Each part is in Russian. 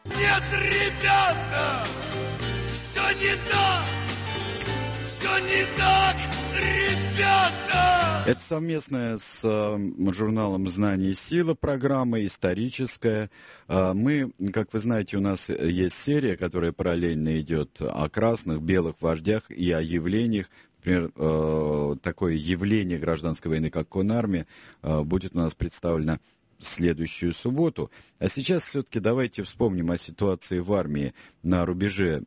Нет, ребята, все не так, все не так, ребята. Это совместная с журналом «Знание и сила» программа, историческая. Мы, как вы знаете, у нас есть серия, которая параллельно идет о красных, белых вождях и о явлениях. Например, такое явление гражданской войны, как Конармия, будет у нас представлено в следующую субботу. А сейчас все-таки давайте вспомним о ситуации в армии на рубеже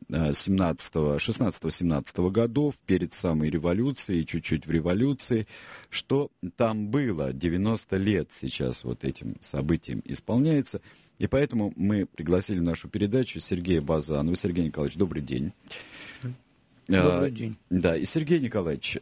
16-17 годов, перед самой революцией, чуть-чуть в революции. Что там было? 90 лет сейчас вот этим событием исполняется. И поэтому мы пригласили в нашу передачу Сергея Базанова. Сергей Николаевич, добрый день. Добрый день. Да, и Сергей Николаевич,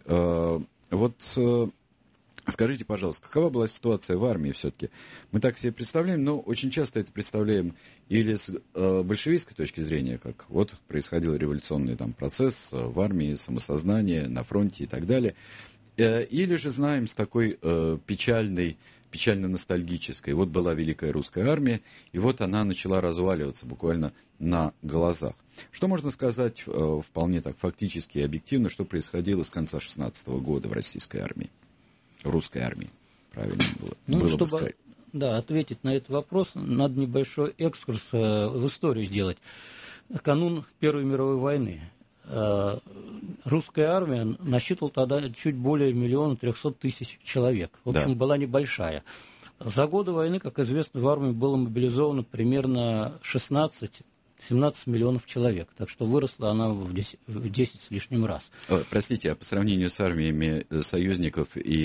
скажите, пожалуйста, какова была ситуация в армии все-таки? Мы так себе представляем, но очень часто это представляем или с большевистской точки зрения, как вот происходил революционный там процесс в армии, самосознание на фронте и так далее, или же знаем с такой печально-ностальгической. Вот была Великая Русская Армия, и вот она начала разваливаться буквально на глазах. Что можно сказать вполне так фактически и объективно, что происходило с конца 16 года в российской армии? Русской армии, правильно было бы сказать. Да, ответить на этот вопрос, надо небольшой экскурс в историю сделать. Канун Первой мировой войны. Русская армия насчитывала тогда чуть более 1 300 000 человек. В общем, была небольшая. За годы войны, как известно, в армии было мобилизовано примерно 16-17 миллионов человек. Так что выросла она в 10 с лишним раз. Простите, а по сравнению с армиями союзников и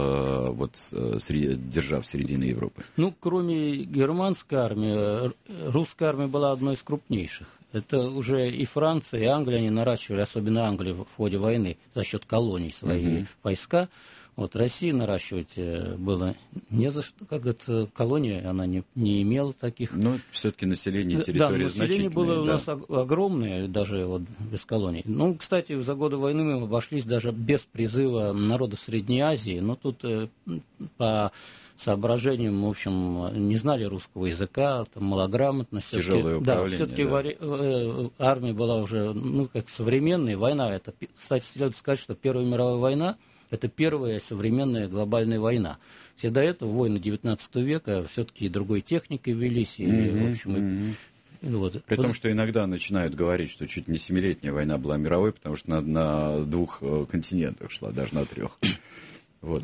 держав середины Европы? Ну, кроме германской армии, русская армия была одной из крупнейших. Это уже и Франция, и Англия, они наращивали, особенно Англия в ходе войны, за счет колоний свои войска. Вот России наращивать было не за что, как это, колония, она не имела таких. Но все-таки население территории население было у нас огромное, даже вот без колоний. Ну, кстати, за годы войны мы обошлись даже без призыва народов Средней Азии, но тут по соображениям, в общем, не знали русского языка, там, малограмотность. Тяжелое управление. Да, все-таки армия была уже, как современная война. Это, кстати, следует сказать, что Первая мировая война — это первая современная глобальная война. Все до этого войны XIX века все-таки другой техникой велись. В общем, При том, что иногда начинают говорить, что чуть не 7-летняя война была мировой, потому что на 2 континентах шла, даже на 3. Вот.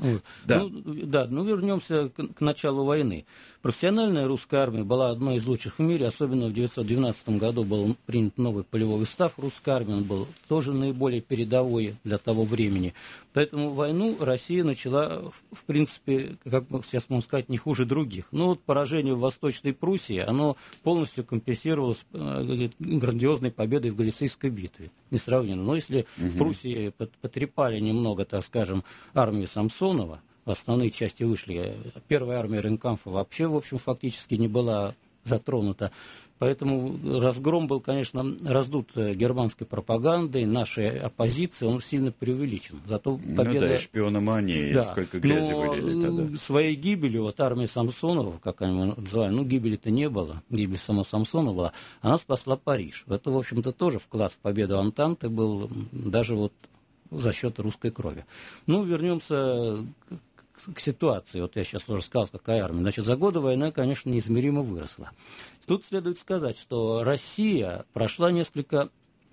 Вернемся к началу войны. Профессиональная русская армия была одной из лучших в мире, особенно в 1912 году был принят новый полевой устав русской армии, он был тоже наиболее передовой для того времени. Поэтому войну Россия начала, в принципе, как сейчас можно сказать, не хуже других. Но вот поражение в Восточной Пруссии, оно полностью компенсировалось грандиозной победой в Галицийской битве. Несравненно. Но если в Пруссии потрепали немного, так скажем, армию Самсонова, в основные части вышли, первая армия Рейнкампфа вообще, в общем, фактически не была затронута. Поэтому разгром был, конечно, раздут германской пропагандой, нашей оппозиции, он сильно преувеличен. Зато победа... шпиономания, сколько грязи вылили тогда. Своей гибелью, вот армия Самсонова, как они называли, гибели-то не было, гибель самого Самсонова была, она спасла Париж. Это, в общем-то, тоже вклад в победу Антанты был, даже вот за счет русской крови. Вернемся к ситуации. Вот я сейчас уже сказал, какая армия. Значит, за годы войны, конечно, неизмеримо выросла. Тут следует сказать, что Россия прошла несколько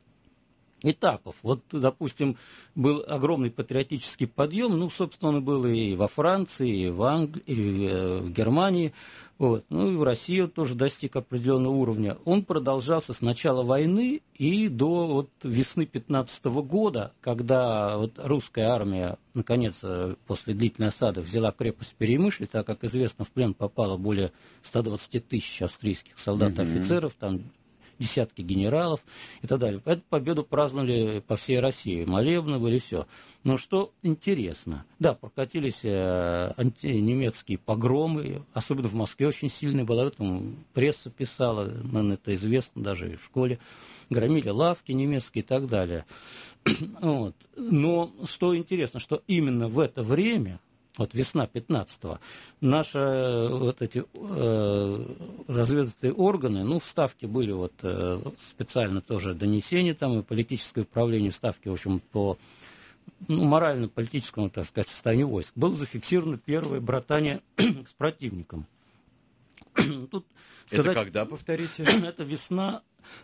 этапов. Вот, допустим, был огромный патриотический подъем, собственно, он был и во Франции, и в Англии, и в Германии, и в России он тоже достиг определенного уровня. Он продолжался с начала войны и до весны 15 года, когда русская армия, наконец, после длительной осады взяла крепость Перемышль, так как известно, в плен попало более 120 тысяч австрийских солдат и офицеров, там десятки генералов и так далее. Эту победу праздновали по всей России. Молебны были, все. Но что интересно, прокатились антинемецкие погромы, особенно в Москве очень сильные было, этом пресса писала, это известно даже и в школе, громили лавки немецкие и так далее. Но что интересно, что именно в это время вот весна 15-го, наши вот эти разведывательные органы, ну, в Ставке были вот специально тоже донесения там, и политическое управление Ставки, в общем, по морально-политическому, так сказать, состоянию войск. Было зафиксировано первое братание с противником. Тут сказать, это когда, повторите? Это весна,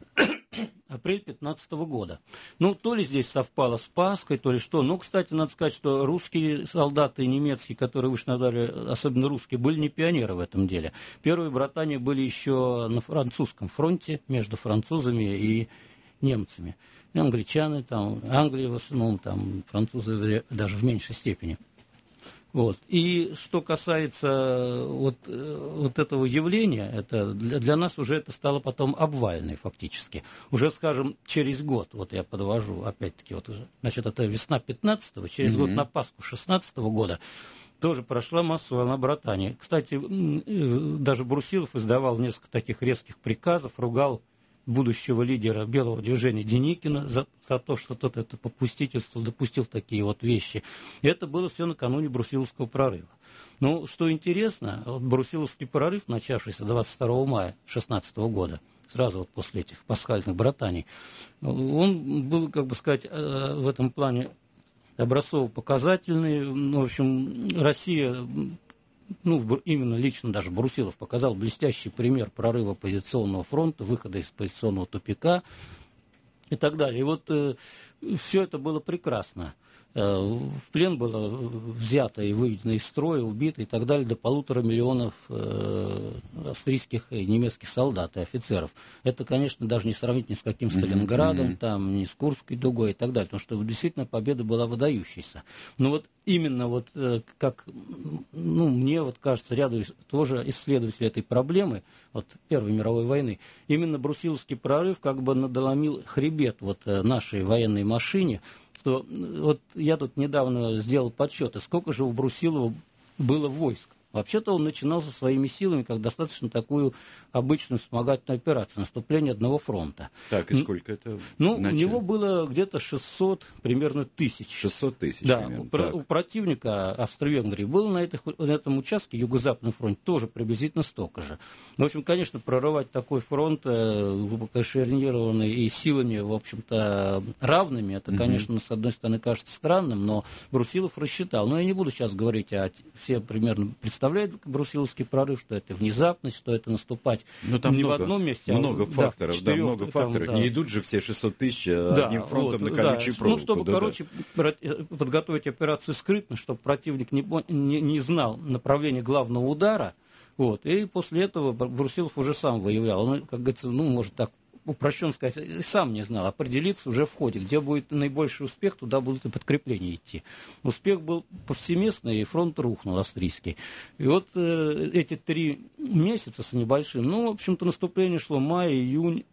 апрель 15 года. Ну, то ли здесь совпало с Пасхой, то ли что. Но, кстати, надо сказать, что русские солдаты и немецкие, которые вышли на удар, особенно русские, были не пионеры в этом деле. Первые братания были еще на французском фронте, между французами и немцами. И англичане, там, Англия в основном, там, французы даже в меньшей степени. Вот. И что касается вот этого явления, это для нас уже это стало потом обвальной фактически. Уже, скажем, через год, вот я подвожу, опять-таки, вот уже, значит, это весна 15-го, через год на Пасху 16-го года тоже прошла массовая волна братания. Кстати, даже Брусилов издавал несколько таких резких приказов, ругал будущего лидера белого движения Деникина за то, что тот это попустительство допустил такие вот вещи. И это было все накануне Брусиловского прорыва. Но что интересно, вот Брусиловский прорыв, начавшийся 22 мая 16 года, сразу вот после этих пасхальных братаний, он был, как бы сказать, в этом плане образцово-показательный. В общем, Россия... Ну, именно лично даже Брусилов показал блестящий пример прорыва позиционного фронта, выхода из позиционного тупика и так далее. И вот все это было прекрасно. В плен было взято и выведено из строя, убито и так далее до 1,5 миллиона австрийских и немецких солдат и офицеров. Это, конечно, даже не сравнить ни с каким Сталинградом, там, ни с Курской дугой и так далее, потому что действительно победа была выдающейся. Но вот именно вот как, ну, мне вот кажется, ряду тоже исследователей этой проблемы, вот Первой мировой войны, именно Брусиловский прорыв как бы надоломил хребет вот нашей военной машине, что вот я тут недавно сделал подсчеты, сколько же у Брусилова было войск. Вообще-то он начинал со своими силами как достаточно такую обычную вспомогательную операцию, наступление одного фронта. Так, и сколько это? Ну, у него было где-то 600 примерно тысяч. 600 тысяч. Да, у противника Австро-Венгрии было на этом участке, Юго-Западный фронт, тоже приблизительно столько же. В общем, конечно, прорывать такой фронт, глубоко эшелонированный и силами, в общем-то, равными, это, конечно, с одной стороны, кажется странным, но Брусилов рассчитал. Но я не буду сейчас говорить, все примерно представляют Брусиловский прорыв, что это внезапность, что это наступать там не в одном месте, много факторов, да, много факторов. Не идут же все 600 тысяч одним фронтом на колючей проволоке. Ну, чтобы, короче, подготовить операцию скрытно, чтобы противник не знал направление главного удара, вот, и после этого Брусилов уже сам выявлял. Он, как говорится, ну, может так упрощенно сказать, сам не знал, определиться уже в ходе, где будет наибольший успех, туда будут и подкрепления идти. Успех был повсеместный, и фронт рухнул австрийский. И вот эти 3 месяца с небольшим, ну, в общем-то, наступление шло май, июнь,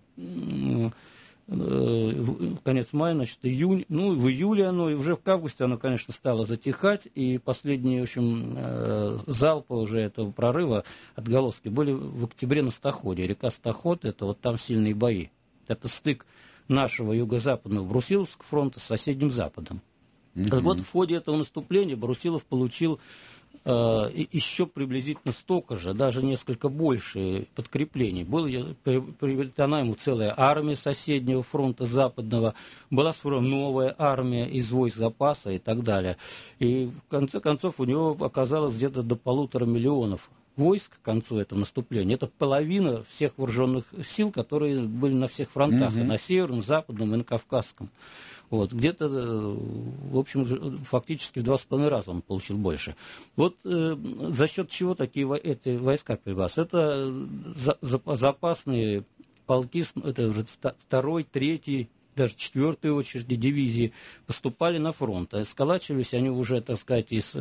конец мая, значит, июнь, ну, в июле оно, и уже в августе оно, конечно, стало затихать, и последние, в общем, залпы уже этого прорыва, отголоски, были в октябре на Стаходе. Река Стаход, это вот там сильные бои. Это стык нашего юго-западного Брусиловского фронта с соседним Западом. Вот в ходе этого наступления Брусилов получил еще приблизительно столько же, даже несколько больше подкреплений. Была приведена ему целая армия соседнего фронта западного, была сформирована новая армия из войск запаса и так далее. И в конце концов у него оказалось где-то до 1,5 миллиона войск к концу этого наступления. Это половина всех вооруженных сил, которые были на всех фронтах, и на Северном, Западном и на Кавказском. Вот, где-то, в общем, фактически в 2,5 раза он получил больше. Вот за счет чего эти войска появились? Это запасные полки, это уже 2-й, 3-й, даже 4-й очереди дивизии поступали на фронт. А сколачивались они уже, так сказать, из,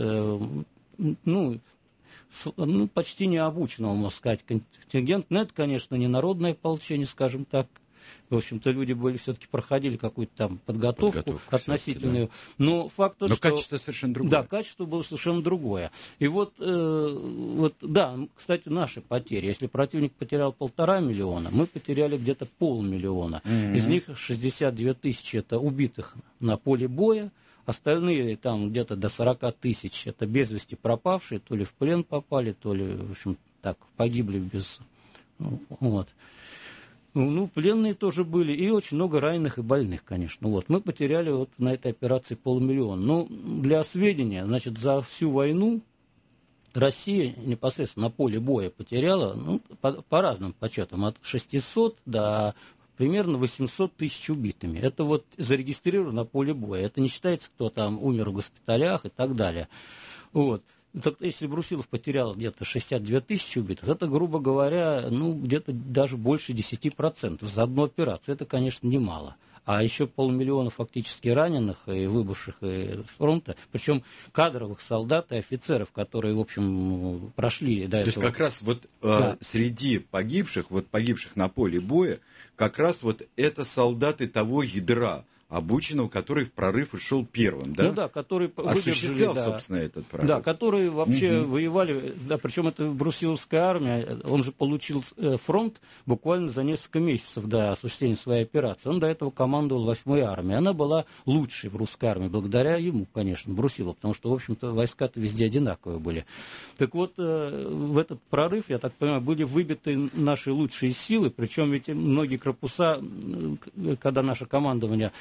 почти необученного, можно сказать, контингента. Но это, конечно, не народное ополчение, скажем так. В общем-то, люди все-таки проходили какую-то там подготовку относительную. Но факт то, что... качество совершенно другое. Да, качество было совершенно другое. И вот, да, кстати, наши потери. Если противник потерял 1,5 миллиона, мы потеряли где-то 500 000. Из них 62 тысячи это убитых на поле боя, Остальные там где-то до 40 тысяч это без вести пропавшие, то ли в плен попали, то ли, в общем, так, погибли без... Вот. Ну, пленные тоже были, и очень много раненых и больных, конечно. Вот. Мы потеряли вот на этой операции 500 000. Ну, для сведения, значит, за всю войну Россия непосредственно на поле боя потеряла, ну, по разным подсчетам, от 600 до примерно 800 тысяч убитыми. Это вот зарегистрировано на поле боя. Это не считается, кто там умер в госпиталях и так далее. Вот. Так, если Брусилов потерял где-то 62 тысячи убитых, это, грубо говоря, ну, где-то даже больше 10% за одну операцию. Это, конечно, немало. А еще 500 000 фактически раненых и выбывших с фронта, причем кадровых солдат и офицеров, которые, в общем, прошли до этого. То есть как раз вот среди погибших на поле боя, как раз вот это солдаты того ядра, обученного, который в прорыв и шел первым, да? Ну да, который осуществлял, собственно, этот прорыв. Да, которые вообще воевали, да, причем это Брусиловская армия, он же получил фронт буквально за несколько месяцев до осуществления своей операции. Он до этого командовал 8-й армией. Она была лучшей в русской армии, благодаря ему, конечно, Брусилову, потому что, в общем-то, войска-то везде одинаковые были. Так вот, в этот прорыв, я так понимаю, были выбиты наши лучшие силы, причем ведь многие корпуса, когда наше командование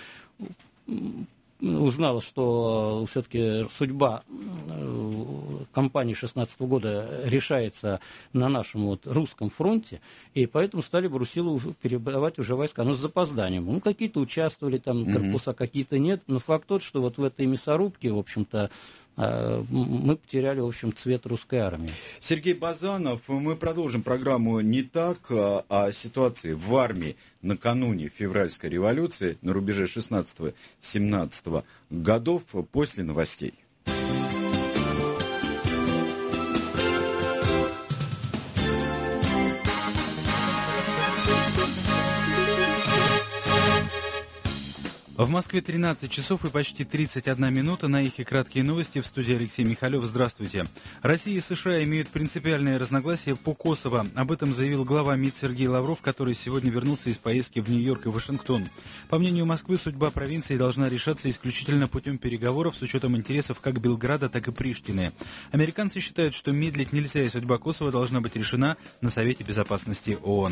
узнала, что все-таки судьба кампании 16 года решается на нашем вот русском фронте, и поэтому стали Брусилову передавать уже войска, но с запозданием. Ну, какие-то участвовали там корпуса, какие-то нет, но факт тот, что вот в этой мясорубке, в общем-то, мы потеряли, в общем, цвет русской армии. Сергей Базанов, мы продолжим программу не так, о ситуации в армии накануне февральской революции на рубеже 16-17 годов после новостей. В Москве 13 часов и почти 31 минута. На их и краткие новости. В студии Алексей Михалев. Здравствуйте. Россия и США имеют принципиальные разногласия по Косово. Об этом заявил глава МИД Сергей Лавров, который сегодня вернулся из поездки в Нью-Йорк и Вашингтон. По мнению Москвы, судьба провинции должна решаться исключительно путем переговоров с учетом интересов как Белграда, так и Приштины. Американцы считают, что медлить нельзя, и судьба Косово должна быть решена на Совете Безопасности ООН.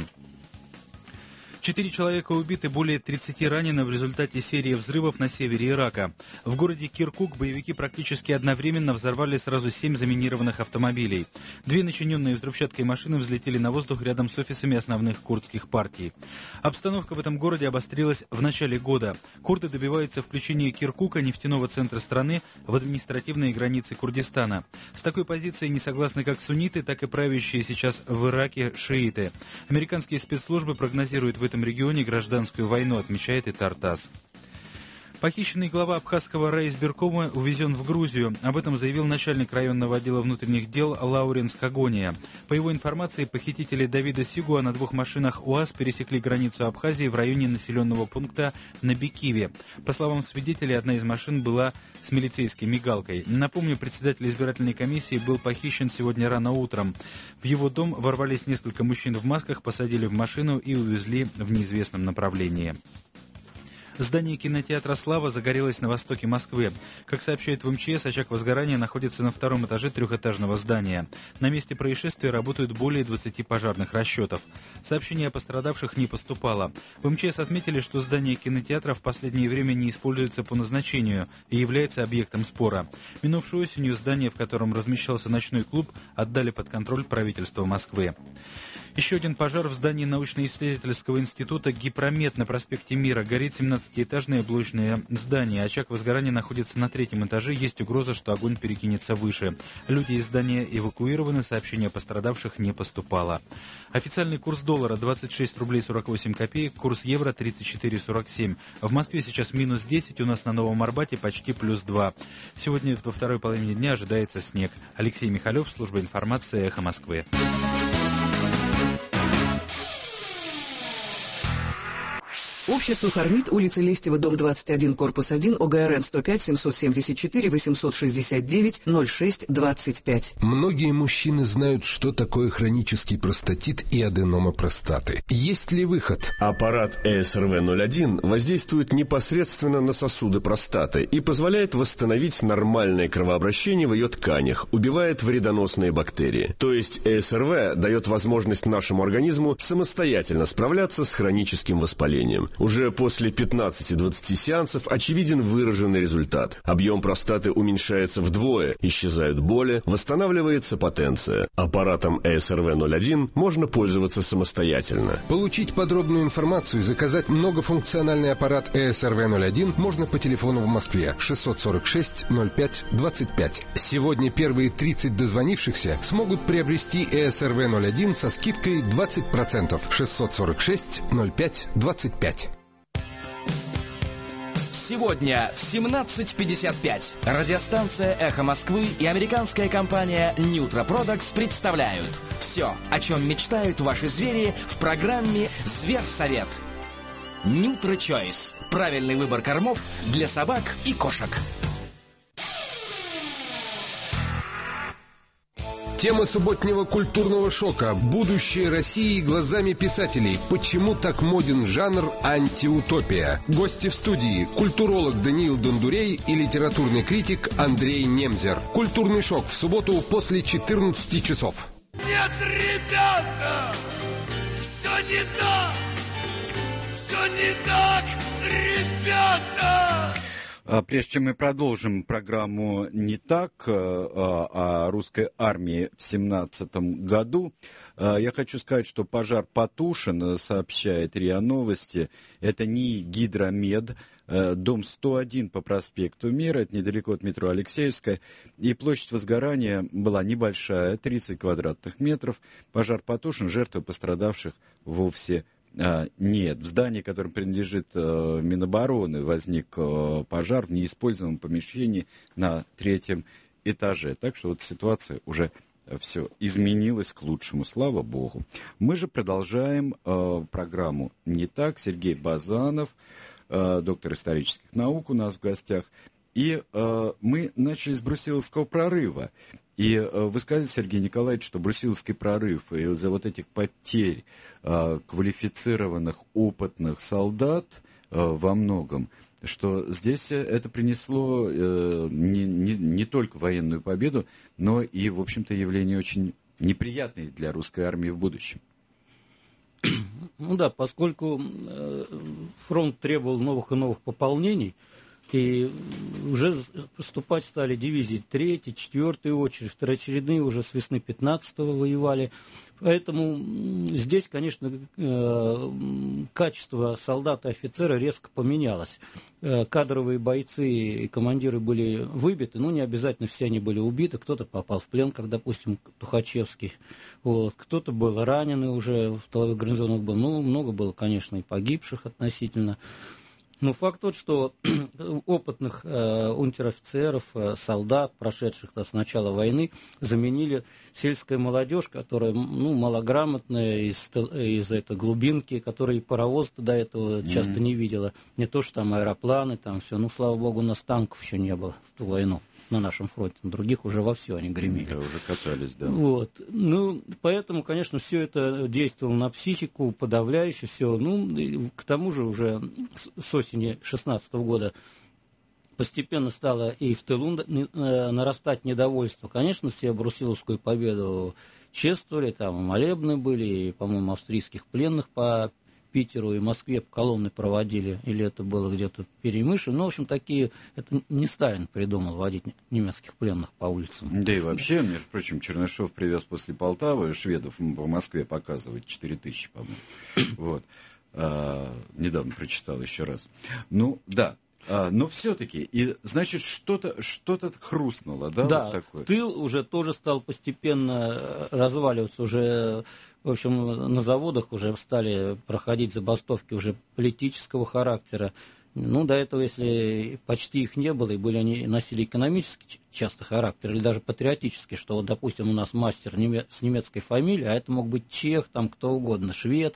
4 человека убиты, более 30 ранены в результате серии взрывов на севере Ирака. В городе Киркук боевики практически одновременно взорвали сразу 7 заминированных автомобилей. 2 начиненные взрывчаткой машины взлетели на воздух рядом с офисами основных курдских партий. Обстановка в этом городе обострилась в начале года. Курды добиваются включения Киркука, нефтяного центра страны, в административные границы Курдистана. С такой позицией не согласны как сунниты, так и правящие сейчас в Ираке шииты. Американские спецслужбы прогнозируют в этом регионе гражданскую войну, отмечает и Тартас. Похищенный глава абхазского райисбиркома увезен в Грузию. Об этом заявил начальник районного отдела внутренних дел Лауренс Кагония. По его информации, похитители Давида Сигуа на 2 машинах УАЗ пересекли границу Абхазии в районе населенного пункта Набикиве. По словам свидетелей, одна из машин была с милицейской мигалкой. Напомню, председатель избирательной комиссии был похищен сегодня рано утром. В его дом ворвались несколько мужчин в масках, посадили в машину и увезли в неизвестном направлении. Здание кинотеатра «Слава» загорелось на востоке Москвы. Как сообщают в МЧС, очаг возгорания находится на 2-м этаже 3-этажного здания. На месте происшествия работают более 20 пожарных расчетов. Сообщений о пострадавших не поступало. В МЧС отметили, что здание кинотеатра в последнее время не используется по назначению и является объектом спора. Минувшей осенью здание, в котором размещался ночной клуб, отдали под контроль правительства Москвы. Еще один пожар в здании научно-исследовательского института «Гипромет» на проспекте Мира. Горит 17-этажное блочное здание. Очаг возгорания находится на 3-м этаже. Есть угроза, что огонь перекинется выше. Люди из здания эвакуированы. Сообщения о пострадавших не поступало. Официальный курс доллара 26 рублей 48 копеек. Курс евро 34,47. В Москве сейчас минус 10. У нас на Новом Арбате почти плюс 2. Сегодня во второй половине дня ожидается снег. Алексей Михалев, служба информации «Эхо Москвы». Общество «Формит», улица Лестева, дом 21, корпус 1, ОГРН 105 774 869 06 25. Многие мужчины знают, что такое хронический простатит и аденома простаты. Есть ли выход? Аппарат ЭСРВ-01 воздействует непосредственно на сосуды простаты и позволяет восстановить нормальное кровообращение в ее тканях, убивает вредоносные бактерии. То есть ЭСРВ дает возможность нашему организму самостоятельно справляться с хроническим воспалением. Уже после 15-20 сеансов очевиден выраженный результат. Объем простаты уменьшается вдвое, исчезают боли, восстанавливается потенция. Аппаратом ЭСРВ-01 можно пользоваться самостоятельно. Получить подробную информацию и заказать многофункциональный аппарат ЭСРВ-01 можно по телефону в Москве 646 05 25. Сегодня первые 30 дозвонившихся смогут приобрести ЭСРВ-01 со скидкой 20%. 646 05 25. Сегодня в 17:55 радиостанция «Эхо Москвы» и американская компания Nutra Products представляют все, о чем мечтают ваши звери в программе «Зверсовет». Nutra Choice – правильный выбор кормов для собак и кошек. Тема субботнего культурного шока. Будущее России глазами писателей. Почему так моден жанр антиутопия? Гости в студии. Культуролог Даниил Дондурей и литературный критик Андрей Немзер. Культурный шок в субботу после 14 часов. Нет, ребята, все не так, все не так, ребята. Прежде чем мы продолжим программу «Не так» о русской армии в 17 году, я хочу сказать, что пожар потушен, сообщает РИА Новости. Это НИИ «Гидромед», дом 101 по проспекту Мира, это недалеко от метро Алексеевская, и площадь возгорания была небольшая, 30 квадратных метров. Пожар потушен, жертвы пострадавших вовсе нет. В здании, которому принадлежит Минобороны, возник пожар в неиспользованном помещении на 3-м этаже. Так что вот ситуация уже все изменилось к лучшему, слава богу. Мы же продолжаем программу «Не так». Сергей Базанов, доктор исторических наук, у нас в гостях. И мы начали с Брусиловского прорыва. И вы сказали, Сергей Николаевич, что Брусиловский прорыв из-за вот этих потерь квалифицированных, опытных солдат во многом, что здесь это принесло не только военную победу, но и, в общем-то, явление очень неприятное для русской армии в будущем. Ну да, поскольку фронт требовал новых и новых пополнений, и уже поступать стали дивизии 3-й, 4-й очередь, второочередные уже с весны 15-го воевали. Поэтому здесь, конечно, качество солдата и офицера резко поменялось. Кадровые бойцы и командиры были выбиты, но не обязательно все они были убиты. Кто-то попал в плен, как, допустим, Тухачевский. Вот. Кто-то был раненый уже в тыловых гарнизонах был. Ну, много было, конечно, и погибших относительно. Но факт тот, что опытных унтер-офицеров, солдат, прошедших с начала войны, заменили сельская молодежь, которая малограмотная из этой глубинки, которая и паровоз до этого часто не видела. Не то, что там аэропланы, там все. Ну, слава богу, у нас танков еще не было в ту войну на нашем фронте. На других уже вовсю они гремели. Да, уже катались, да. Вот. Ну, поэтому, конечно, все это действовало на психику, подавляюще все. Ну, к тому же уже с осени 16 года постепенно стало и в тылу нарастать недовольство. Конечно, все Брусиловскую победу чествовали, там молебны были, и, по-моему, австрийских пленных по Питеру и Москве колонны проводили, или это было где-то в Перемыше. Ну, в общем, такие... Это не Сталин придумал водить немецких пленных по улицам. Да и вообще, между прочим, Чернышев привез после Полтавы шведов по Москве показывать 4000, по-моему. Вот. Недавно прочитал еще раз. Ну, да. Но все-таки, и значит, что-то хрустнуло, да? Да, вот такое. Тыл уже тоже стал постепенно разваливаться, уже, в общем, на заводах уже стали проходить забастовки уже политического характера. Ну, до этого, если почти их не было, и были они носили экономический часто характер, или даже патриотический, что вот, допустим, у нас мастер с немецкой фамилией, а это мог быть чех, там кто угодно, швед.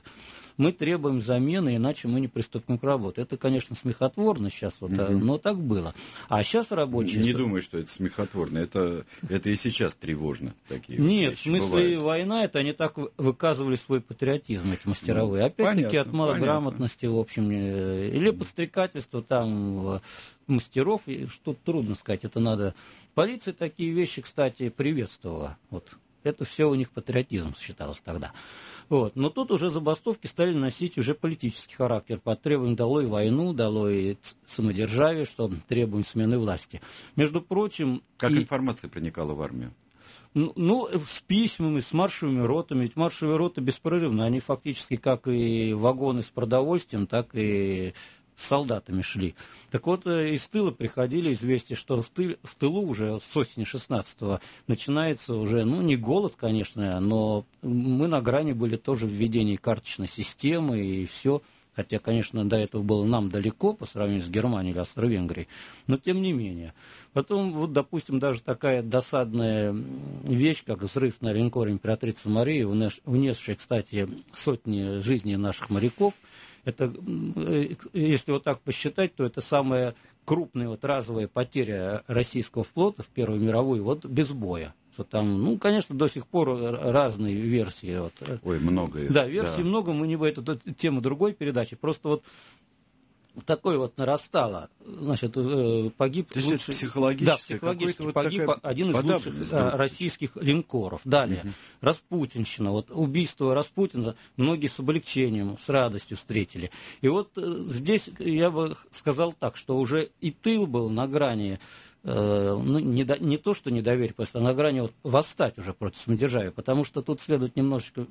мы требуем замены, иначе мы не приступим к работе. Это, конечно, смехотворно сейчас, вот, но так было. А сейчас рабочие... Не думаю, что это смехотворно. Это и сейчас тревожно. Такие Нет, в смысле, бывают. война, это они так выказывали свой патриотизм, эти мастеровые. Опять-таки от малограмотности, в общем, или подстрекательства там мастеров, что трудно сказать, это надо... Полиция такие вещи, кстати, приветствовала. Вот. Это все у них патриотизм считалось тогда. Вот. Но тут уже забастовки стали носить уже политический характер. Под требованием долой войну, долой самодержавие, что требуем смены власти. Между прочим... Как информация проникала в армию? Ну, с письмами, с маршевыми ротами. Ведь маршевые роты беспрерывно. Они фактически как и вагоны с продовольствием, так и... с солдатами шли. Так вот, из тыла приходили известия, что в тылу уже с осени 16-го начинается уже, ну, не голод, конечно, но мы на грани были тоже введения карточной системы и все. Хотя, конечно, до этого было нам далеко по сравнению с Германией или Австро-Венгрией, но тем не менее. Потом, вот, допустим, даже такая досадная вещь, как взрыв на линкоре «Императрица Мария», унесший, кстати, сотни жизней наших моряков. Это, если вот так посчитать, то это самая крупная вот разовая потеря российского флота в Первую мировую, вот без боя. Что там, ну, конечно, до сих пор разные версии. Вот. Ой, много их. Да, версий много, мы не будем, это тема другой передачи. Просто вот такое вот нарастало. Значит, погиб лучший... психологически, да, психологически вот погиб один из лучших российских линкоров. Далее, распутинщина. Вот убийство Распутина многие с облегчением, с радостью встретили. И вот здесь я бы сказал так, что уже и тыл был на грани, ну, не то, что недоверие, просто на грани вот восстать уже против самодержавия. Потому что тут следует немножечко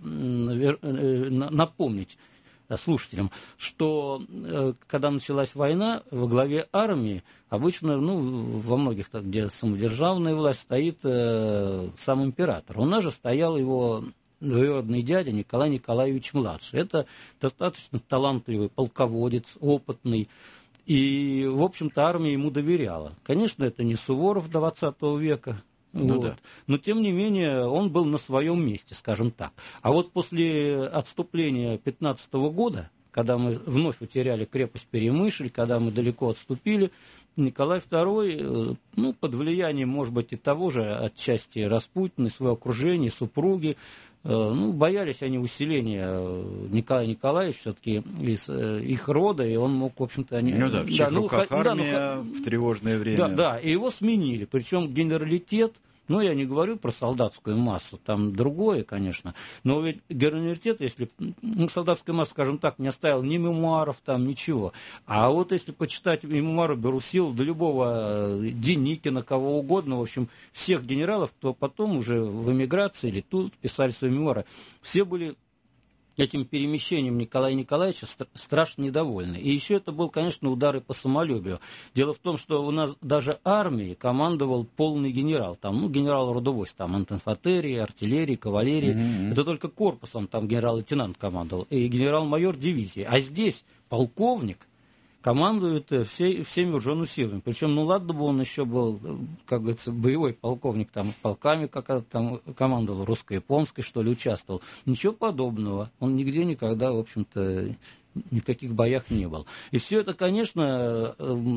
напомнить слушателям, что когда началась война, во главе армии обычно, ну, во многих, где самодержавная власть, стоит сам император. У нас же стоял его двоюродный дядя Николай Николаевич-младший. Это достаточно талантливый полководец, опытный. И, в общем-то, армия ему доверяла. Конечно, это не Суворов до 20 века, ну, вот. Да. Но, тем не менее, он был на своем месте, скажем так. А вот после отступления 15 года, когда мы вновь утеряли крепость Перемышль, когда мы далеко отступили, Николай II, ну, под влиянием, может быть, и того же отчасти Распутина, своего окружения, супруги, ну, боялись они усиления Николая Николаевича, все-таки из их рода, и он мог, в общем-то... Они, ну да, в чьих руках армия в тревожное время. Да, да, и его сменили, причем генералитет, ну, я не говорю про солдатскую массу, там другое, конечно, но ведь генералитет, если, ну, солдатская масса, скажем так, не оставила ни мемуаров, там, ничего, а вот если почитать мемуары Берусилова, до любого Деникина, кого угодно, в общем, всех генералов, кто потом уже в эмиграции или тут писали свои мемуары, все были этим перемещением Николая Николаевича страшно недовольны. И еще это был, конечно, удар и по самолюбию. Дело в том, что у нас даже армией командовал полный генерал. Там, ну, генерал-родовойств, там, инфантерии, артиллерии, кавалерии. Это только корпусом там генерал-лейтенант командовал. И генерал-майор дивизии. А здесь полковник командует всеми вооруженными силами. Причем, ну ладно бы он еще был, как говорится, боевой полковник, там, полками как там командовал, русско-японской, что ли, участвовал. Ничего подобного. Он нигде никогда, в общем-то, ни в каких боях не был. И все это, конечно,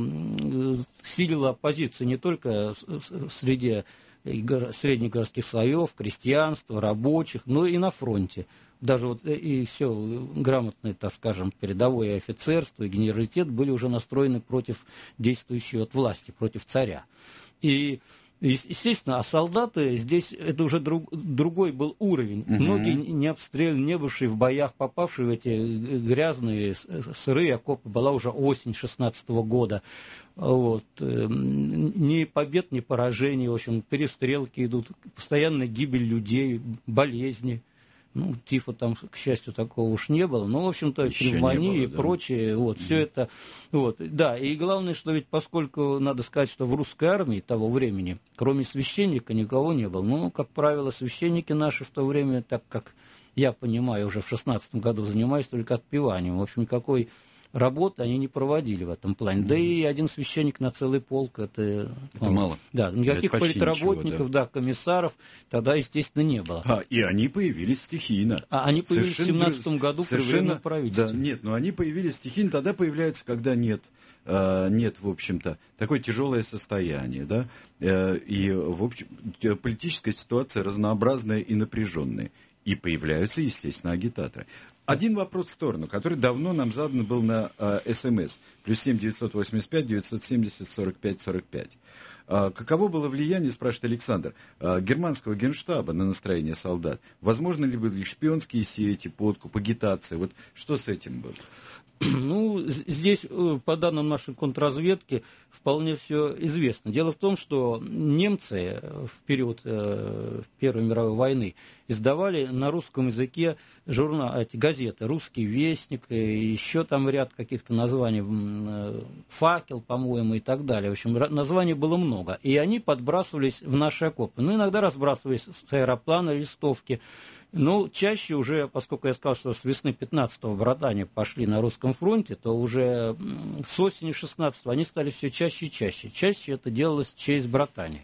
силило оппозицию не только среди средних городских слоев, крестьянства, рабочих, но и на фронте. Даже вот и все грамотное, так скажем, передовое офицерство и генералитет были уже настроены против действующей вот власти, против царя. И, естественно, а солдаты здесь, это уже другой был уровень. Многие не обстреляны, не бывшие в боях, попавшие в эти грязные, сырые окопы, была уже осень 16 года. Вот. Ни побед, ни поражений, в общем, перестрелки идут, постоянная гибель людей, болезни. Ну, тифа там, к счастью, такого уж не было. Но, в общем-то, пневмония и прочее, вот, все это. Вот, да, и главное, что ведь поскольку, надо сказать, что в русской армии того времени, кроме священника, никого не было. Ну, как правило, священники наши в то время, так как я понимаю, уже в 16 году занимались только отпеванием. В общем, никакой работы они не проводили в этом плане. Да и один священник на целый полк, это мало. Да, никаких политработников, ничего, да, комиссаров тогда, естественно, не было. И они появились стихийно. Они появились в 17 году при временном правительстве. Да, нет, но они появились стихийно, тогда появляются, когда нет, в общем-то, такое тяжелое состояние, да, и, в общем, политическая ситуация разнообразная и напряженная. И появляются, естественно, агитаторы. Один вопрос в сторону, который давно нам задан был на СМС. +7 985 970 45 45. Каково было влияние, спрашивает Александр, германского генштаба на настроение солдат? Возможно ли были шпионские сети, подкуп, агитация? Вот что с этим было? Ну, здесь, по данным нашей контрразведки, вполне все известно. Дело в том, что немцы в период Первой мировой войны издавали на русском языке газеты «Русский вестник», и еще там ряд каких-то названий, «Факел», по-моему, и так далее. В общем, названий было много. И они подбрасывались в наши окопы. Ну, иногда разбрасывались с аэроплана листовки. Ну, чаще уже, поскольку я сказал, что с весны 15-го братане пошли на русском фронте, то уже с осени 16-го они стали все чаще и чаще. Чаще это делалось через братание.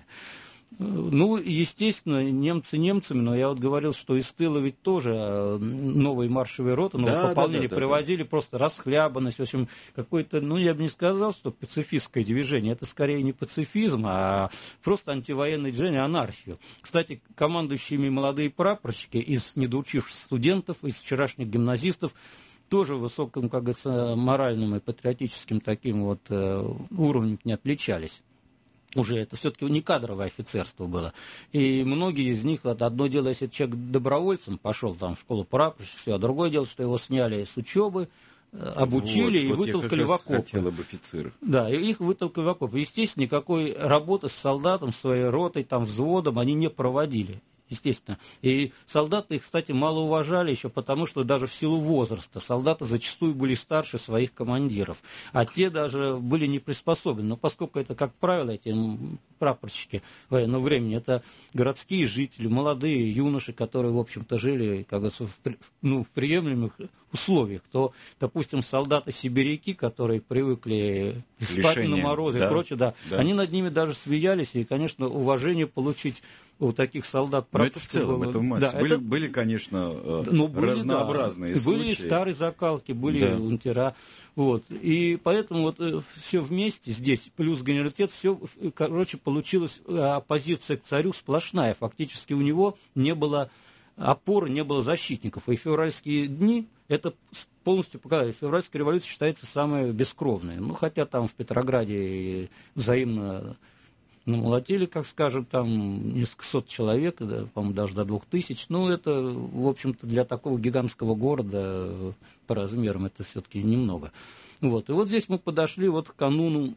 Ну, естественно, немцы немцами, но я вот говорил, что из тыла ведь тоже новые маршевые роты, новое пополнение привозили, просто расхлябанность, в общем, какой-то, ну, я бы не сказал, что пацифистское движение, это скорее не пацифизм, а просто антивоенное движение, анархию. Кстати, командующими молодые прапорщики из недоучившихся студентов, из вчерашних гимназистов, тоже высоким, как говорится, моральным и патриотическим таким вот уровнем не отличались. Уже это все-таки не кадровое офицерство было. И многие из них, вот одно дело, если человек добровольцем пошел там, в школу прапорщика, все, а другое дело, что его сняли с учебы, обучили и вытолкали в окопы. Хотел об офицерах. Да, и их вытолкали в окопы. Естественно, никакой работы с солдатом, своей ротой, там, взводом они не проводили. Естественно. И солдаты их, кстати, мало уважали еще потому, что даже в силу возраста солдаты зачастую были старше своих командиров, а те даже были не приспособлены. Но поскольку это, как правило, эти прапорщики военного времени, это городские жители, молодые юноши, которые, в общем-то, жили, как говорится, в приемлемых условиях, то, допустим, солдаты-сибиряки, которые привыкли спать на морозе и прочее, да, они над ними даже смеялись, и, конечно, уважение получить у таких солдат практически в целом, было. Это в массе. Были, конечно, разнообразные случаи. Были и старые закалки, были унтера. Вот. И поэтому вот все вместе здесь, плюс генералитет, все, короче, получилась оппозиция к царю сплошная. Фактически у него не было опоры, не было защитников. И февральские дни, это полностью показали. Февральская революция считается самой бескровной. Ну, хотя там в Петрограде взаимно намолотили, как скажем, там несколько сот человек, да, по-моему, даже до 2000. Ну, это, в общем-то, для такого гигантского города по размерам это все-таки немного. Вот. И вот здесь мы подошли вот к кануну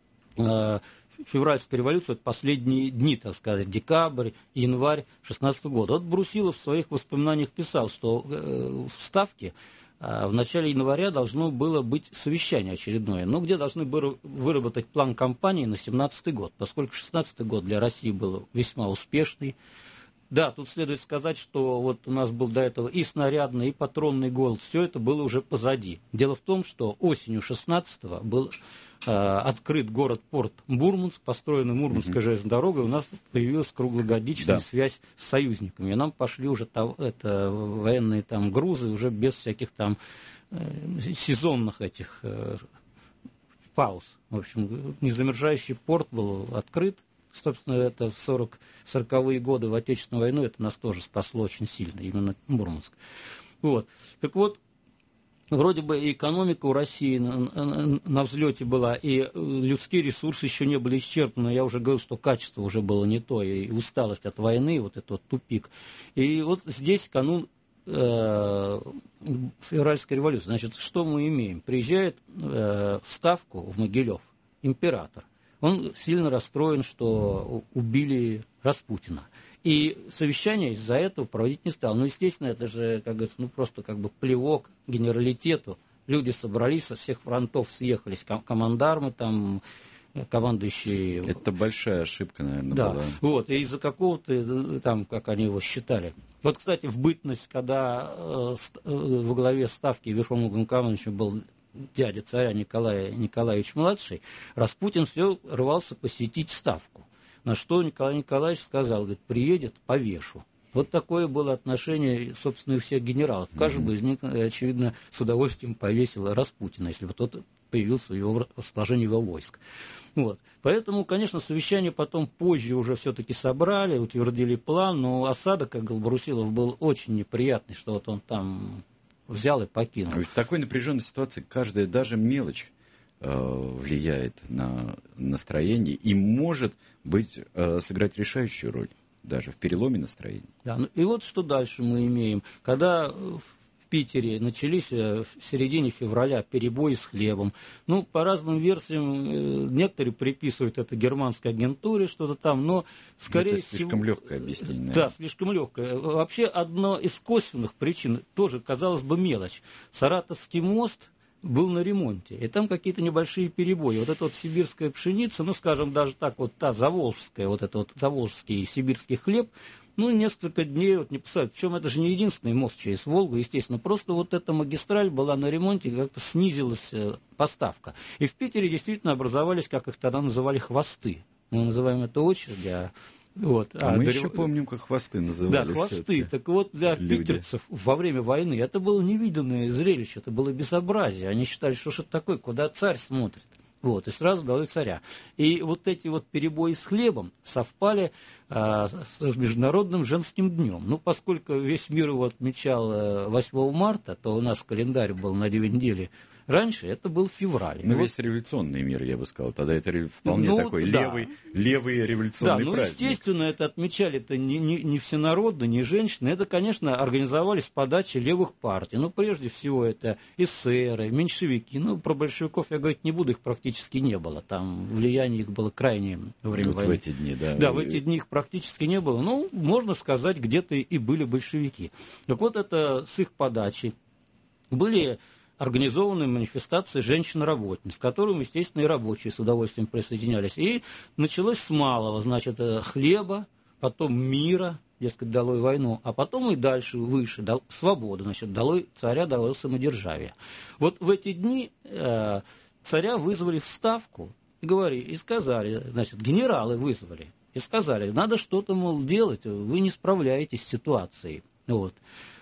февральской революции, это последние дни, так сказать, декабрь, январь 16 года. Вот Брусилов в своих воспоминаниях писал, что в Ставке в начале января должно было быть совещание очередное, но где должны были выработать план кампании на 2017 год, поскольку 2016 год для России был весьма успешный. Да, тут следует сказать, что вот у нас был до этого и снарядный, и патронный голод, все это было уже позади. Дело в том, что осенью 16-го был открыт город-порт Мурманск, построена Мурманская железная дорога, и у нас появилась круглогодичная связь с союзниками. И нам пошли уже военные там грузы, уже без всяких там сезонных этих пауз. В общем, незамерзающий порт был открыт. Собственно, это в 40-е годы в Отечественную войну это нас тоже спасло очень сильно, именно Мурманск. Вот. Так вот, вроде бы и экономика у России на взлете была, и людские ресурсы еще не были исчерпаны. Я уже говорил, что качество уже было не то, и усталость от войны, вот этот вот тупик. И вот здесь канун февральской революции. Значит, что мы имеем? Приезжает в Ставку, в Могилев, император. Он сильно расстроен, что убили Распутина. И совещание из-за этого проводить не стал. Ну, естественно, это же, как говорится, просто как бы плевок генералитету. Люди собрались, со всех фронтов съехались. Командармы там, командующие... Это большая ошибка, наверное, была. Вот, и из-за какого-то, там, как они его считали. Вот, кстати, в бытность, когда во главе Ставки верховным главнокомандующим был дядя царя Николая Николаевич-младший, Распутин все рвался посетить Ставку. На что Николай Николаевич сказал, говорит, приедет, повешу. Вот такое было отношение, собственно, у всех генералов. Каждый бы из них, очевидно, с удовольствием повесил Распутина, если бы тот появился в его расположении его войск. Вот. Поэтому, конечно, совещание потом позже уже все-таки собрали, утвердили план, но осадок, как говорил Брусилов, был очень неприятный, что вот он там взял и покинул. В такой напряженной ситуации каждая даже мелочь влияет на настроение и может быть сыграть решающую роль даже в переломе настроения. Да, ну и вот что дальше мы имеем. Когда в Питере начались в середине февраля перебои с хлебом. Ну, по разным версиям, некоторые приписывают это германской агентуре, что-то там, но скорее это слишком легкое объяснение. Да, слишком легкое. Вообще, одно из косвенных причин, тоже, казалось бы, мелочь. Саратовский мост был на ремонте, и там какие-то небольшие перебои. Вот эта вот сибирская пшеница, ну, скажем, даже так, вот та заволжская, вот это вот заволжский сибирский хлеб, ну, несколько дней вот не писали. Причем это же не единственный мост через Волгу, естественно. Просто вот эта магистраль была на ремонте, как-то снизилась поставка. И в Питере действительно образовались, как их тогда называли, хвосты. Мы называем это очередь, вот. Мы еще помним, как хвосты назывались. Да, хвосты. Так вот, для питерцев во время войны это было невиданное зрелище, это было безобразие. Они считали, что это такое, куда царь смотрит. Вот, и сразу головой царя. И вот эти вот перебои с хлебом совпали с Международным женским днем. Ну, поскольку весь мир его отмечал 8 марта, то у нас календарь был на 2 недели раньше, это был февраль. Ну, весь революционный мир, я бы сказал. Тогда это вполне такой левый революционный праздник. Да, естественно, это отмечали-то не всенародно, не женщины. Это, конечно, организовали с подачи левых партий. Ну, прежде всего, это эсеры, меньшевики. Ну, про большевиков я говорить не буду, их практически не было. Там влияние их было крайнее во время войны. В эти дни, да. Да, в эти дни их практически не было. Ну, можно сказать, где-то и были большевики. Так вот, это с их подачи были организованные манифестации женщин-работниц, к которым, естественно, и рабочие с удовольствием присоединялись. И началось с малого, значит, хлеба, потом мира, дескать, долой войну, а потом и дальше, выше, свобода, значит, долой царя, долой самодержавия. Вот в эти дни царя вызвали в Ставку и сказали, значит, генералы вызвали, и сказали, надо что-то, мол, делать, вы не справляетесь с ситуацией. Вот.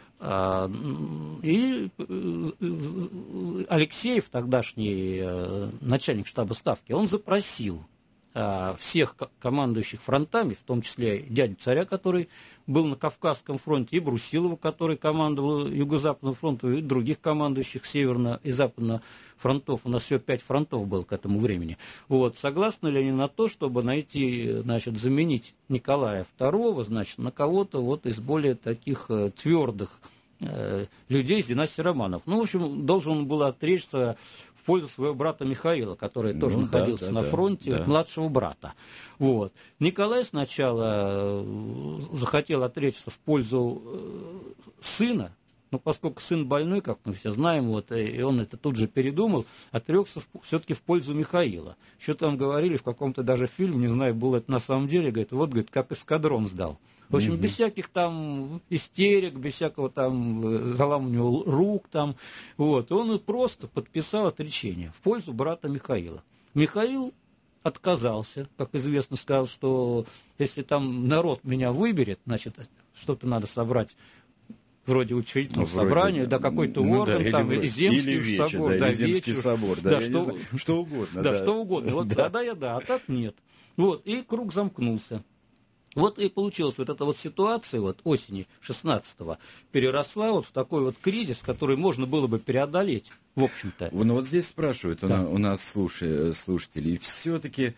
И Алексеев, тогдашний начальник штаба Ставки, он запросил всех командующих фронтами, в том числе дядю царя, который был на Кавказском фронте, и Брусилова, который командовал Юго-Западным фронтом, и других командующих Северного и Западного фронтов. У нас всего 5 фронтов было к этому времени. Вот. Согласны ли они на то, чтобы найти, значит, заменить Николая II, значит, на кого-то вот из более таких твердых людей из династии Романов? Ну, в общем, должен он был отречься в пользу своего брата Михаила, который тоже находился на фронте, младшего брата. Вот. Николай сначала захотел отречься в пользу сына, но поскольку сын больной, как мы все знаем, вот, и он это тут же передумал, отрекся все-таки в пользу Михаила. Еще там говорили в каком-то даже фильме, не знаю, было это на самом деле, говорит, вот, говорит, как эскадрон сдал. В общем, без всяких там истерик, без всякого там заламывания рук там. Вот. Он просто подписал отречение в пользу брата Михаила. Михаил отказался, как известно, сказал, что если там народ меня выберет, значит, что-то надо собрать вроде учредительного собрания, да, какой-то орган, да, там, или Земский собор, да, Земский собор, да, что угодно. Да, что угодно. Вот тогда а так нет. Вот, и круг замкнулся. Вот и получилась вот эта вот ситуация вот осени 16-го переросла вот в такой вот кризис, который можно было бы преодолеть, в общем-то. Ну вот здесь спрашивают у нас слушатели, и все-таки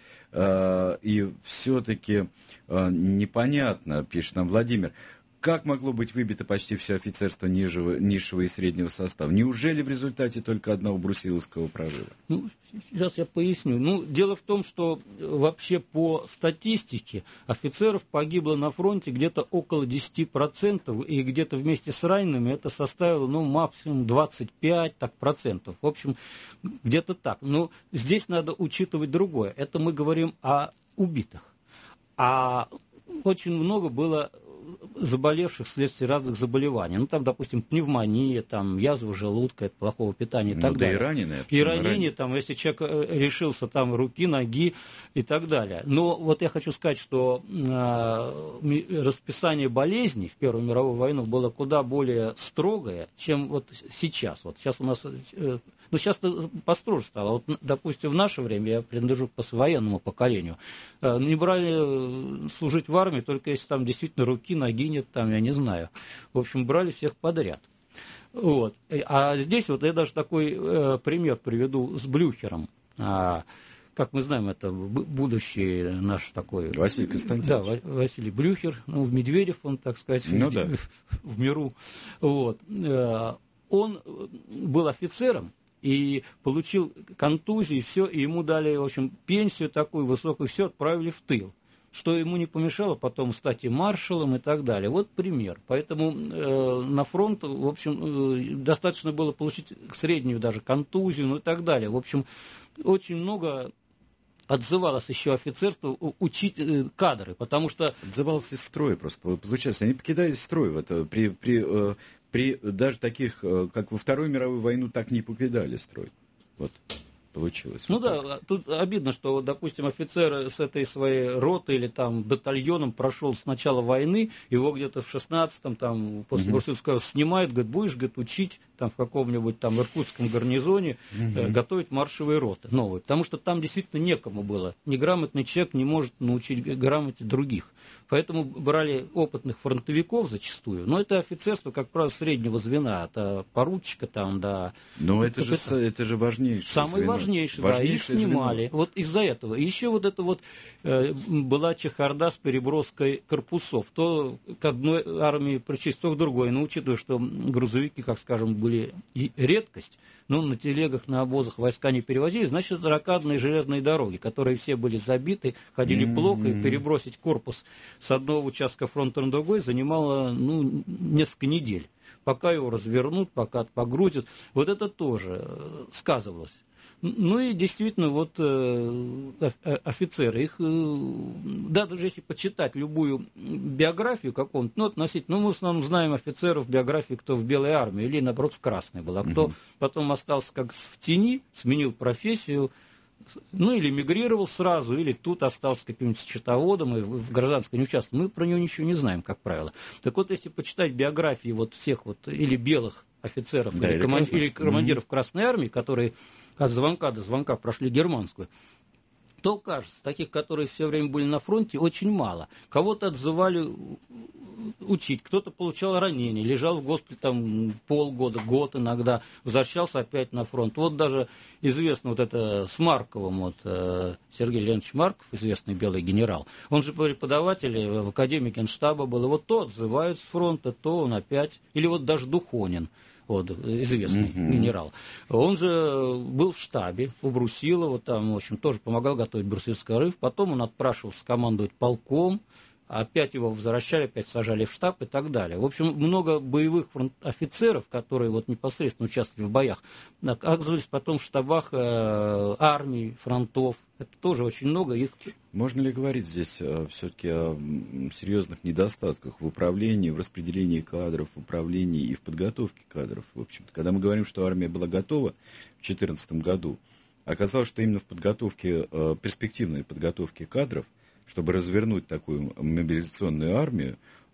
непонятно, пишет нам Владимир, как могло быть выбито почти все офицерство низшего и среднего состава? Неужели в результате только одного брусиловского прорыва? Ну, сейчас я поясню. Ну, дело в том, что вообще по статистике офицеров погибло на фронте где-то около 10%, и где-то вместе с ранеными это составило, ну, максимум 25%. В общем, где-то так. Но здесь надо учитывать другое. Это мы говорим о убитых. А очень много было заболевших вследствие разных заболеваний. Ну, там, допустим, пневмония, там, язва желудка, от плохого питания и так далее. И раненые. И ранения, там, если человек решился, там, руки, ноги и так далее. Но вот я хочу сказать, что расписание болезней в Первую мировую войну было куда более строгое, чем вот сейчас. Вот сейчас у нас... Ну, сейчас построже стало. Вот, допустим, в наше время, я принадлежу к военному поколению, не брали служить в армии, только если там действительно руки, ноги нет, там, я не знаю. В общем, брали всех подряд. Вот. А здесь вот я даже такой пример приведу с Блюхером. Как мы знаем, это будущий наш такой... Василий Константинович. Да, Василий Блюхер, ну, Медведев, он, так сказать, в миру. Вот. Он был офицером, и получил контузию, все, и ему дали, в общем, пенсию такую высокую, все отправили в тыл, что ему не помешало потом стать и маршалом и так далее. Вот пример. Поэтому на фронт, в общем, достаточно было получить среднюю даже контузию, ну и так далее. В общем, очень много отзывалось еще офицерство учить кадры, потому что... Отзывалось из строя просто, получается. Они покидали строй. При даже таких, как во Вторую мировую войну, так не покидали строй. Вот, получилось. Ну вот да, так. тут обидно, что, допустим, офицер с этой своей роты или там батальоном прошел с начала войны, его где-то в 16-м, там, после Бурсельского снимают, говорит, будешь, говорит, учить там в каком-нибудь там иркутском гарнизоне, готовить маршевые роты новые. Потому что там действительно некому было. Неграмотный человек не может научить грамоте других. Поэтому брали опытных фронтовиков зачастую. Но это офицерство, как правило, среднего звена. Это поручика там, да. Но это же важнейшее. Самое важнейшее, да, их снимали. Звено. Вот из-за этого. И еще вот это вот была чехарда с переброской корпусов. То к одной армии причесть, то к другой. Но учитывая, что грузовики, как скажем, были редкость, но на телегах, на обозах войска не перевозили, значит, это ракадные железные дороги, которые все были забиты, ходили плохо, и перебросить корпус с одного участка фронта на другой занимало, ну, несколько недель. Пока его развернут, пока погрузят. Вот это тоже сказывалось. Ну и действительно, вот офицеры, их, даже если почитать любую биографию какого-нибудь, ну, относительно, ну, мы в основном знаем офицеров биографии, кто в Белой армии, или, наоборот, в Красной был, а кто потом остался как в тени, сменил профессию, ну, или мигрировал сразу, или тут остался каким-нибудь счетоводом и в гражданской не участвовал. Мы про него ничего не знаем, как правило. Так вот, если почитать биографии вот всех вот или белых офицеров, да, или командиров Красной армии, которые от звонка до звонка прошли германскую, то, кажется, таких, которые все время были на фронте, очень мало. Кого-то отзывали учить, кто-то получал ранение, лежал в госпитале там полгода, год иногда, возвращался опять на фронт. Вот даже известно вот это с Марковым, вот, Сергей Леонидович Марков, известный белый генерал, он же преподаватель в Академии Генштаба был, и вот то отзывают с фронта, то он опять, или вот даже Духонин, вот, известный генерал. Он же был в штабе у Брусилова, там, в общем, тоже помогал готовить Брусильский прорыв. Потом он отпрашивался командовать полком, опять его возвращали, опять сажали в штаб и так далее. В общем, много боевых офицеров, которые вот непосредственно участвовали в боях, оказывались потом в штабах армий, фронтов. Это тоже очень много их. Можно ли говорить здесь все-таки о серьезных недостатках в управлении, в распределении кадров, в управлении и в подготовке кадров? В общем-то, когда мы говорим, что армия была готова в 2014 году, оказалось, что именно в подготовке, перспективной подготовке кадров, чтобы развернуть такую мобилизационную армию,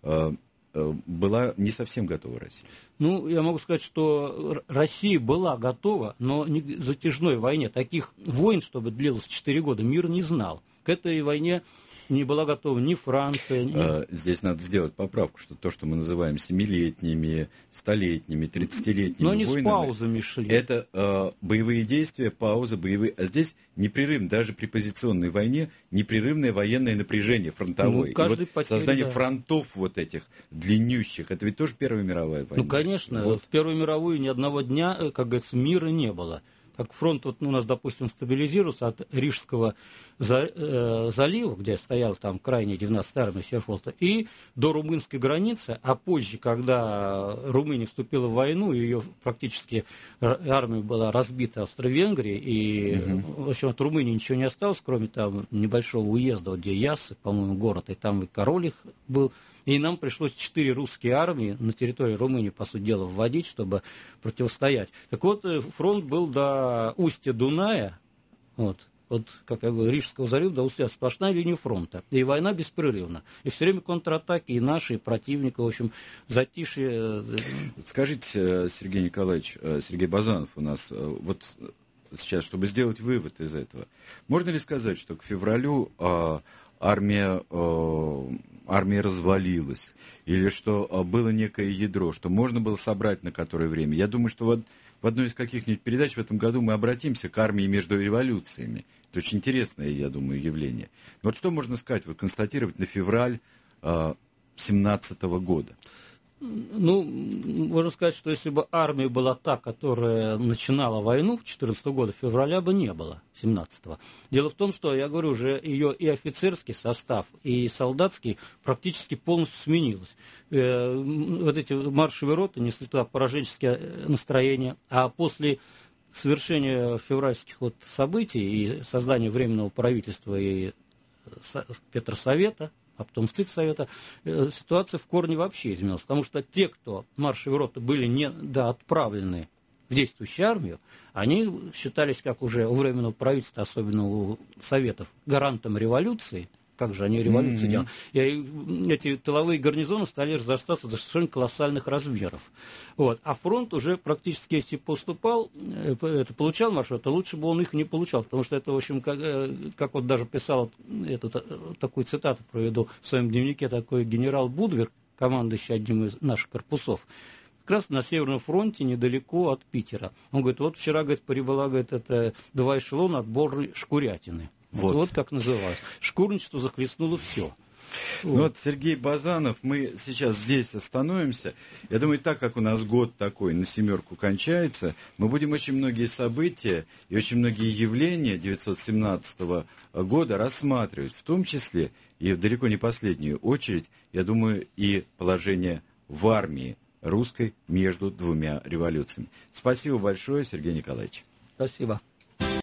была не совсем готова Россия. Ну, я могу сказать, что Россия была готова, но не к затяжной войне. Таких войн, чтобы длилось 4 года, мир не знал. К этой войне не была готова ни Франция, Здесь надо сделать поправку, что то, что мы называем 7-летними, 100-летними, 30-летними но они войнами, с паузами шли. Это боевые действия, паузы, боевые. А здесь непрерывно, даже при позиционной войне, непрерывное военное напряжение фронтовое. Ну, и вот создание фронтов вот этих длиннющих, это ведь тоже Первая мировая война. Ну, конечно, вот. В Первую мировую ни одного дня, как говорится, мира не было. Как фронт вот у нас, допустим, стабилизировался от Рижского залива, где стоял там крайняя 19-я армия Северфлота, и до румынской границы, а позже, когда Румыния вступила в войну, ее практически армия была разбита Австро-Венгрией, и, в общем, от Румынии ничего не осталось, кроме там небольшого уезда, где Яссы, по-моему, город, и там и король их был. И нам пришлось 4 русские армии на территории Румынии, по сути дела, вводить, чтобы противостоять. Так вот, фронт был до устья Дуная, вот, как я говорю, Рижского залива до устья, сплошная линия фронта. И война беспрерывна. И все время контратаки, и наши, и противника, в общем, затишье. Скажите, Сергей Николаевич, Сергей Базанов у нас, вот сейчас, чтобы сделать вывод из этого, можно ли сказать, что к февралю армия развалилась, или что было некое ядро, что можно было собрать на которое время? Я думаю, что вот в одной из каких-нибудь передач в этом году мы обратимся к армии между революциями. Это очень интересное, я думаю, явление. Но вот что можно сказать, вот констатировать на февраль 2017 года? Ну, можно сказать, что если бы армия была та, которая начинала войну 14 года, февраля бы не было, 17-го. Дело в том, что, я говорю, уже ее и офицерский состав, и солдатский практически полностью сменилось. Вот эти маршевые роты несли туда пораженческое настроение, а после совершения февральских вот событий и создания Временного правительства и Петросовета, а потом Стыдсовета, ситуация в корне вообще изменилась. Потому что те, кто маршевые роты были отправлены в действующую армию, они считались, как уже у Временного правительства, особенно у Советов, гарантом революции. Как же они революцию делали? И эти тыловые гарнизоны стали разрастаться до совершенно колоссальных размеров. Вот. А фронт уже практически, если получал маршрут, то лучше бы он их не получал, потому что это, в общем, как вот даже писал, такую цитату проведу в своем дневнике, такой генерал Будвер, командующий одним из наших корпусов, как раз на Северном фронте, недалеко от Питера. Он говорит, вот вчера, говорит, прибыла, говорит, это 2 эшелона отбора шкурятины. Вот как называлось. Шкурничество захлестнуло все. Вот, Сергей Базанов, мы сейчас здесь остановимся. Я думаю, так как у нас год такой на 7 кончается, мы будем очень многие события и очень многие явления 1917 года рассматривать, в том числе и в далеко не последнюю очередь, я думаю, и положение в армии русской между двумя революциями. Спасибо большое, Сергей Николаевич. Спасибо.